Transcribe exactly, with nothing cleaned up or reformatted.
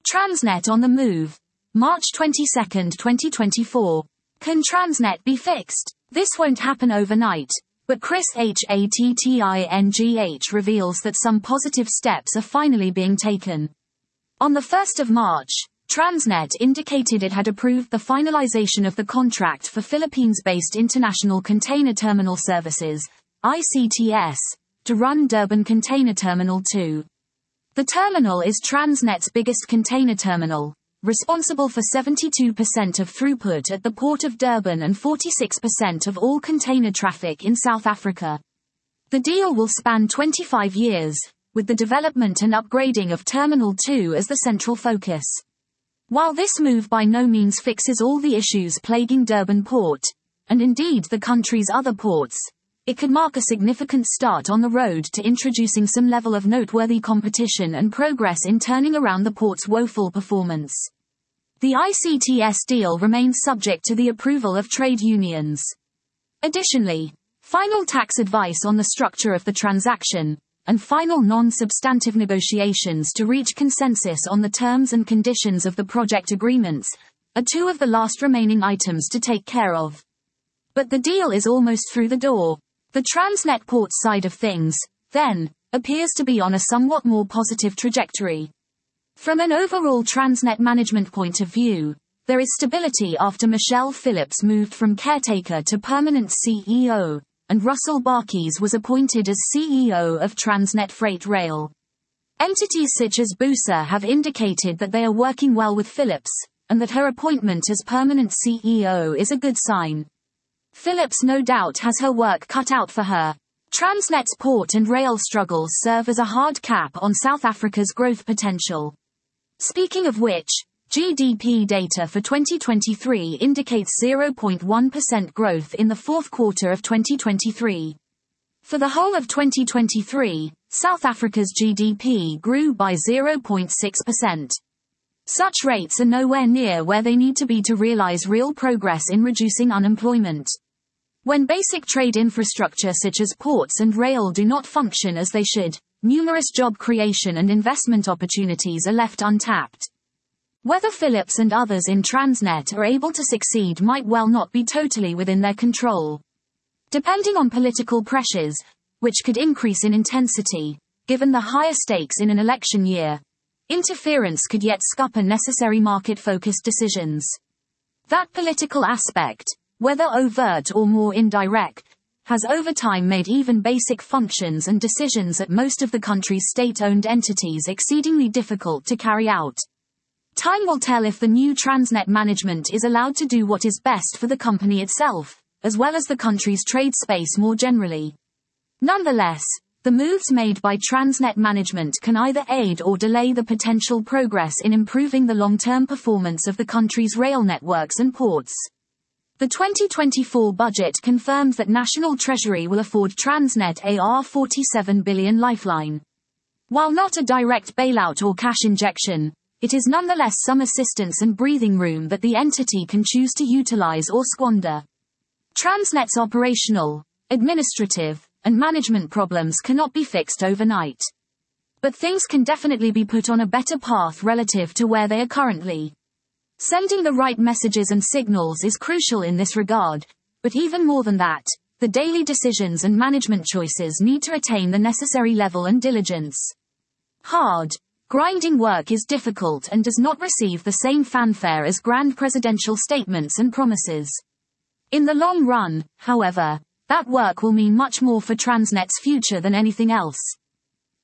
Transnet on the move. March twenty-second, twenty twenty-four. Can Transnet be fixed? This won't happen overnight, but Chris Hattingh reveals that some positive steps are finally being taken. On the first of March, Transnet indicated it had approved the finalization of the contract for Philippines-based International Container Terminal Services, I C T S, to run Durban Container Terminal two. The terminal is Transnet's biggest container terminal, responsible for seventy-two percent of throughput at the Port of Durban and forty-six percent of all container traffic in South Africa. The deal will span twenty-five years, with the development and upgrading of Terminal two as the central focus. While this move by no means fixes all the issues plaguing Durban Port, and indeed the country's other ports, it could mark a significant start on the road to introducing some level of noteworthy competition and progress in turning around the port's woeful performance. The I C T S deal remains subject to the approval of trade unions. Additionally, final tax advice on the structure of the transaction, and final non-substantive negotiations to reach consensus on the terms and conditions of the project agreements, are two of the last remaining items to take care of. But the deal is almost through the door. The Transnet port side of things, then, appears to be on a somewhat more positive trajectory. From an overall Transnet management point of view, there is stability after Michelle Phillips moved from caretaker to permanent C E O, and Russell Barkes was appointed as C E O of Transnet Freight Rail. Entities such as BUSA have indicated that they are working well with Phillips, and that her appointment as permanent C E O is a good sign. Phillips no doubt has her work cut out for her. Transnet's port and rail struggles serve as a hard cap on South Africa's growth potential. Speaking of which, G D P data for twenty twenty-three indicates zero point one percent growth in the fourth quarter of twenty twenty-three. For the whole of twenty twenty-three, South Africa's G D P grew by zero point six percent. Such rates are nowhere near where they need to be to realize real progress in reducing unemployment. When basic trade infrastructure such as ports and rail do not function as they should, numerous job creation and investment opportunities are left untapped. Whether Phillips and others in Transnet are able to succeed might well not be totally within their control. Depending on political pressures, which could increase in intensity, given the higher stakes in an election year, interference could yet scupper necessary market-focused decisions. That political aspect, whether overt or more indirect, has over time made even basic functions and decisions at most of the country's state-owned entities exceedingly difficult to carry out. Time will tell if the new Transnet management is allowed to do what is best for the company itself, as well as the country's trade space more generally. Nonetheless, the moves made by Transnet management can either aid or delay the potential progress in improving the long-term performance of the country's rail networks and ports. The twenty twenty-four budget confirms that National Treasury will afford Transnet a forty-seven billion lifeline. While not a direct bailout or cash injection, it is nonetheless some assistance and breathing room that the entity can choose to utilize or squander. Transnet's operational, administrative, and management problems cannot be fixed overnight. But things can definitely be put on a better path relative to where they are currently. Sending the right messages and signals is crucial in this regard, but even more than that, the daily decisions and management choices need to attain the necessary level and diligence. Hard, grinding work is difficult and does not receive the same fanfare as grand presidential statements and promises. In the long run, however, that work will mean much more for Transnet's future than anything else.